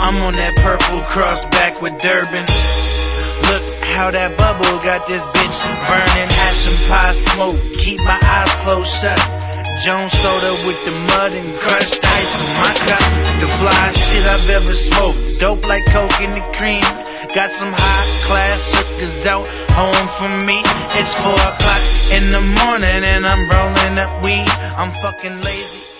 I'm on that purple cross back with Durban. Look how that bubble got this bitch burning. Hash and pie smoke, keep my eyes closed shut. Jones soda with the mud and crushed ice in my cup. The fly shit I've ever smoked, dope like coke in the cream. Got some high class hookers out home for me. It's 4 o'clock in the morning and I'm rolling up weed. I'm fucking lazy.